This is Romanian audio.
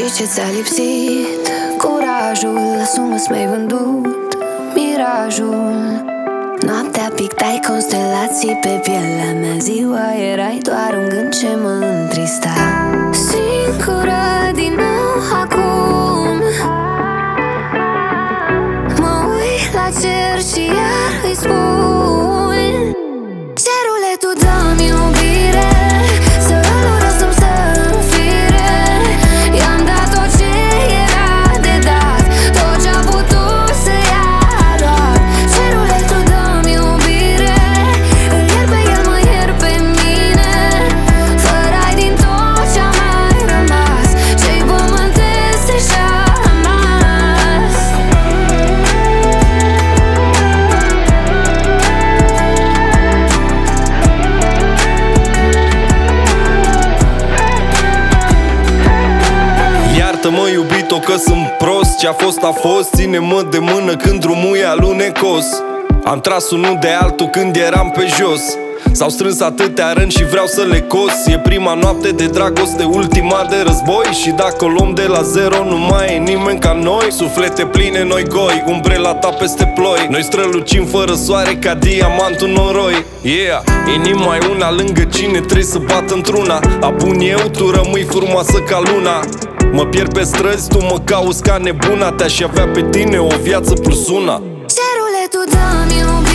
ce ți-a lipsit? Curajul, asumë-ți mi-ai vândut mirajul. Noaptea pictai constelații pe pielea mea, ziua erai doar un gând ce mă întrista. Singură din nou acum mă uit la cer și iar îi spun: cerule, tu dă-mi iubire, să îl urăsem să înfire. I-am dat tot ce era de dat, tot ce-a putut să ia doar. Cerule, tu dă-mi iubire, îl iert pe el, mă iert pe mine. Fără-ai din tot ce-a mai rămas, ce-i pământesc și-a rămas. Iartă-mă, iubito, că sunt prost. Ce-a fost a fost, ține-mă de mână când drumul e alunecos. Am tras unul de altul când eram pe jos. S-au strâns atâtea rând și vreau să le cos. E prima noapte de dragoste, ultima de război. Și dacă o luăm de la zero, nu mai e nimeni ca noi. Suflete pline, noi goi, umbrela ta peste ploi. Noi strălucim fără soare ca diamantul noroi. Yeah, inima e una, lângă cine trebuie să bat într-una. Abun eu, tu rămâi frumoasă ca luna. Mă pierd pe străzi, tu mă cauți ca nebuna. Te-aș avea pe tine o viață plus una. Cerule, tu dă-mi iubire,